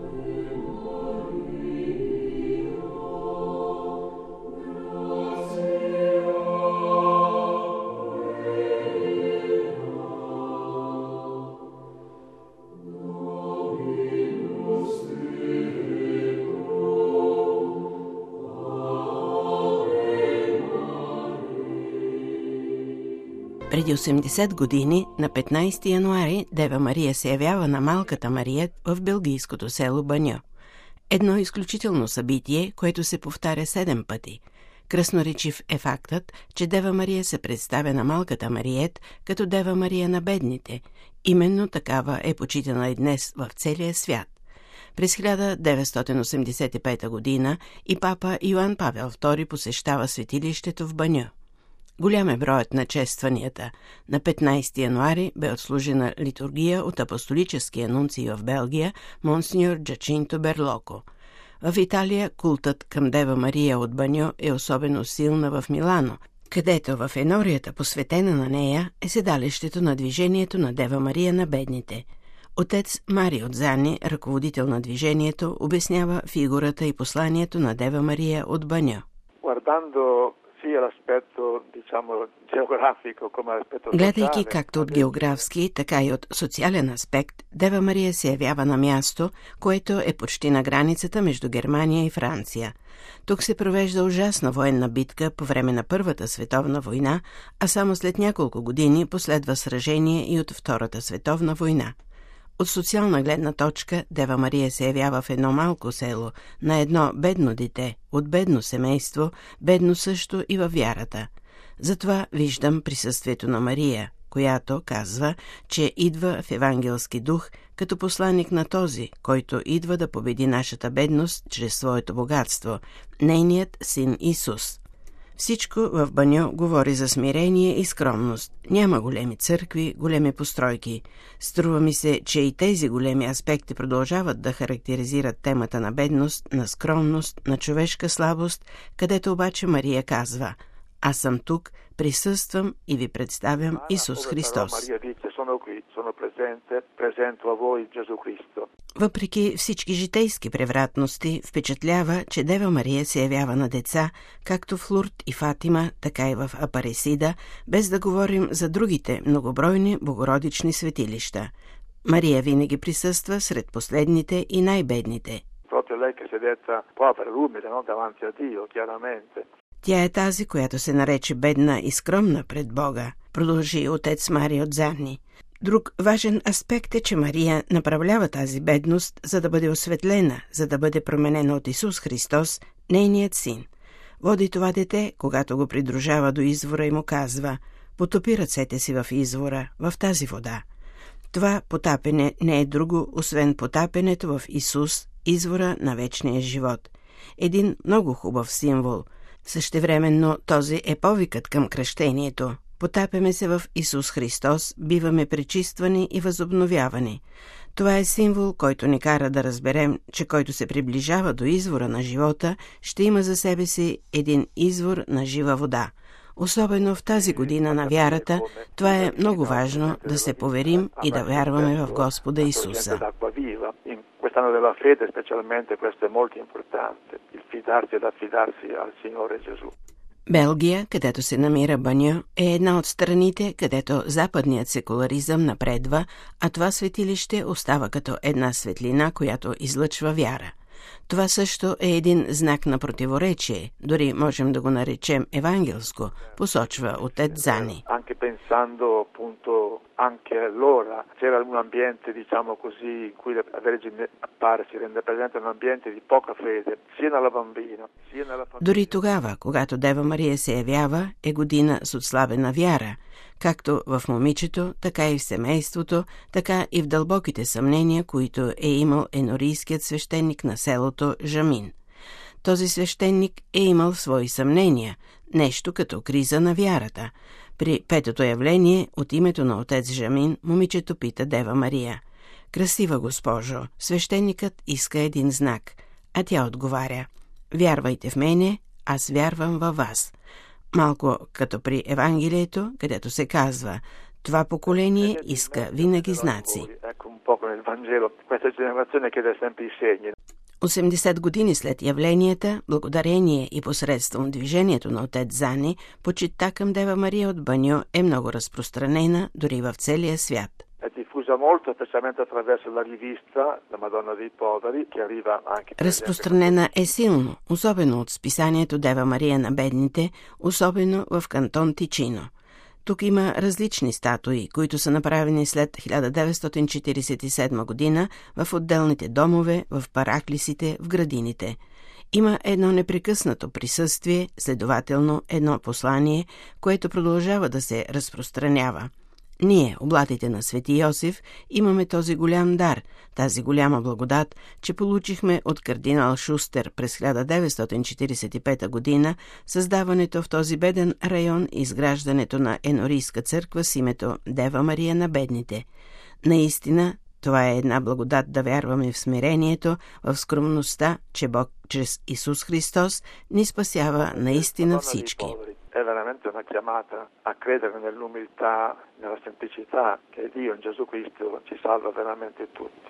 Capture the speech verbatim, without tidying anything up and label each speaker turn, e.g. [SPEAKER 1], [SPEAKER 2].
[SPEAKER 1] Преди осемдесет години, на петнайсети януари, Дева Мария се явява на Малката Мария в белгийското село Баньо. Едно изключително събитие, което се повтаря седем пъти. Красноречив е фактът, че Дева Мария се представя на Малката Мариет като Дева Мария на бедните. Именно такава е почитана и днес в целия свят. През хиляда деветстотин осемдесет и пета година и папа Йоан Павел втори посещава светилището в Баньо. Голям е броят на честванията. На петнайсети януари бе отслужена литургия от апостолическия нунций в Белгия, монсеньор Джачинто Берлоко. В Италия култът към Дева Мария от Баньо е особено силна в Милано, където в енорията, посветена на нея, е седалището на движението на Дева Мария на бедните. Отец Марио Дзани, ръководител на движението, обяснява фигурата и посланието на Дева Мария от Баньо. Гледайки както от географски, така и от социален аспект, Дева Мария се явява на място, което е почти на границата между Германия и Франция. Тук се провежда ужасна военна битка по време на Първата световна война, а само след няколко години последва сражение и от Втората световна война. От социална гледна точка Дева Мария се явява в едно малко село, на едно бедно дете, от бедно семейство, бедно също и във вярата. Затова виждам присъствието на Мария, която казва, че идва в евангелски дух като посланик на този, който идва да победи нашата бедност чрез своето богатство, нейният син Исус. Всичко в Баньо говори за смирение и скромност. Няма големи църкви, големи постройки. Струва ми се, че и тези големи аспекти продължават да характеризират темата на бедност, на скромност, на човешка слабост, където обаче Мария казва: «Аз съм тук, присъствам и ви представям Исус Христос». Въпреки всички житейски превратности, впечатлява, че Дева Мария се явява на деца, както в Лурд и Фатима, така и в Апаресида, без да говорим за другите многобройни богородични светилища. Мария винаги присъства сред последните и най-бедните. Тя е тази, която се нарече бедна и скромна пред Бога, продължи отец Марио Дзани. Друг важен аспект е, че Мария направлява тази бедност, за да бъде осветлена, за да бъде променена от Исус Христос, нейният син. Води това дете, когато го придружава до извора и му казва: «Потопи ръцете си в извора, в тази вода». Това потапене не е друго, освен потапенето в Исус, извора на вечния живот. Един много хубав символ. Същевременно този е повикът към кръщението. Потапяме се в Исус Христос, биваме пречиствани и възобновявани. Това е символ, който ни кара да разберем, че който се приближава до извора на живота, ще има за себе си един извор на жива вода. Особено в тази година на вярата, това е много важно да се поверим и да вярваме в Господа Исуса.
[SPEAKER 2] Quest'anno della fede specialmente questo è molto importante, il fidarsi ed affidarsi al Signore Gesù.
[SPEAKER 1] Белгия, където се намира Баньо, е една от страните, където западният секуларизъм напредва, а това светилище остава като една светлина, която излъчва вяра. Това също е един знак на противоречие, дори можем да го наречем евангелско, посочва отец Зани.
[SPEAKER 2] Anche pensando appunto anche allora c'era un ambiente, diciamo così, in cui la Vergine appare, si rende presente un ambiente di poca fede, sia nella bambina, sia nella famiglia.
[SPEAKER 1] Дори тогава, когато Дева Мария се явява, е година с отслабена вяра, както в момичето, така и в семейството, така и в дълбоките съмнения, които е имал енорийският свещеник на селото Жамин. Този свещеник е имал свои съмнения, нещо като криза на вярата. При петото явление от името на отец Жамин, момичето пита Дева Мария: «Красива госпожо, свещеникът иска един знак», а тя отговаря: «Вярвайте в мене, аз вярвам във вас». Малко като при Евангелието, където се казва: Това поколение иска винаги знаци. осемдесет години след явленията, благодарение и посредством движението на отец Зани, почитта към Дева Мария от Баньо е много разпространена дори в целия свят. Разпространена е силно, особено от списанието Дева Мария на бедните, особено в кантон Тичино. Тук има различни статуи, които са направени след хиляда деветстотин четиридесет и седма година в отделните домове, в параклисите, в градините. Има едно непрекъснато присъствие, следователно едно послание, което продължава да се разпространява. Ние, облатите на Свети Йосиф, имаме този голям дар, тази голяма благодат, че получихме от кардинал Шустер през хиляда деветстотин четиридесет и пета година създаването в този беден район и изграждането на енорийска църква с името Дева Мария на бедните. Наистина, това е една благодат да вярваме в смирението, в скромността, че Бог чрез Исус Христос ни спасява наистина всички.
[SPEAKER 2] È veramente una chiamata a credere nell'umiltà, nella semplicità che Dio in Gesù Cristo ci salva veramente tutti.